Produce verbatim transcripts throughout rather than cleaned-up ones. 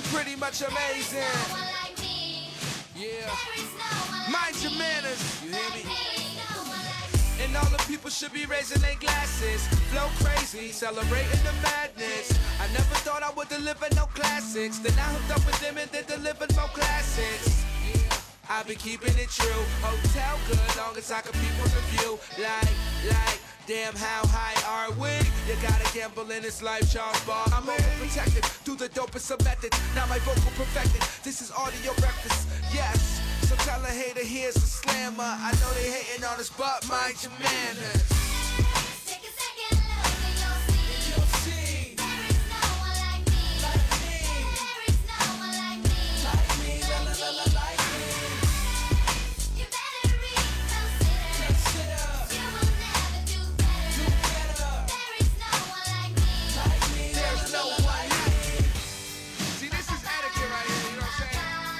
pretty much amazing. Yeah. Mind your manners. You hear me? And all the people should be raising their glasses. Flow crazy, celebrating the madness. I never thought I would deliver no classics. Then I hooked up with them and they delivered more classics. I've been keeping it true. Hotel good, long as I can peep on the view. Like, like, damn, how high are we? You gotta gamble in this life, Charles Bar. I'm overprotected through the dopest of methods. Now my vocal perfected. This is audio breakfast, yes. So tell a hater here's a slammer. I know they hating on us, but mind your manners. Take a second look and you'll see. And you'll see. There is no one like me. Like me. There is no one like me. Like me, la la la la, like me. You better reconsider. Consider. You will never do better. Do better. There is no one like me. Like me, there's no one like me. See, this is etiquette right here, you know what I'm saying?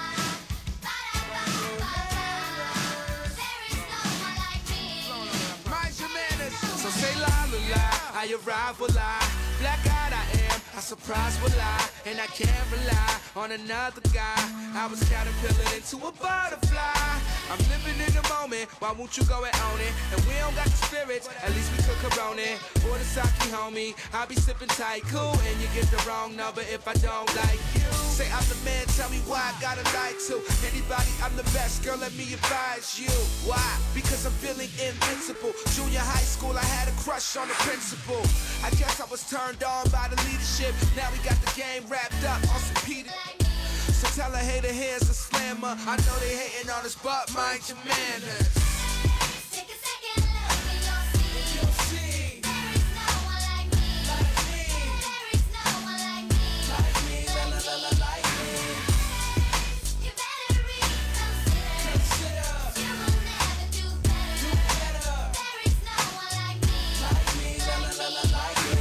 So say la la la, I arrive will I. Black eyed I am, I surprise will I. And I can't rely on another guy. I was caterpillar into a butterfly. I'm living in the moment, why won't you go and own it? And we don't got the spirits, at least we could corona it. Or the sake, homie, I'll be sipping tight, cool. And you get the wrong number if I don't like you. Say I'm the man, tell me why I gotta lie to anybody, I'm the best, girl, let me advise you. Why? Because I'm feeling invincible. Junior high school, I had a crush on the principal. I guess I was turned on by the leadership. Now we got the game wrapped up on some Peter. So tell a hater here's a slammer. I know they hating on us, but mind your manners. Take a second look and you'll see. And you'll see. There is no one like me. Like me. There is no one like me. Like me, la la la la, like me. You better reconsider. Consider. You will never do better. Do better. There is no one like me. Like me, la la la la, like me.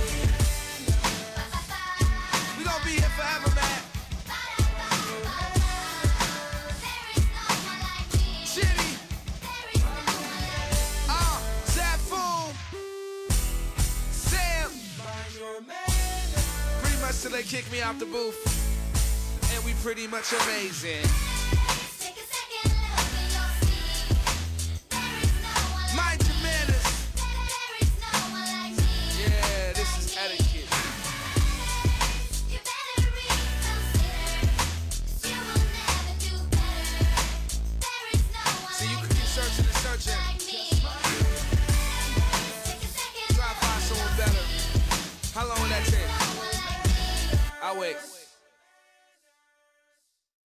We gon' be here forever, man. Chitty. Uh, Zafoon. Sam. Pretty much till they kick me out the booth. And we pretty much amazing. Take a second look and you'll see. There is no one like Mind your manners. There is no one like me. Yeah, this is etiquette. You better reconsider. You will never do better. There is no one See, you like can keep searching and searching. like me. Take a second Try to find someone better. How long will that take? look. I'll wait.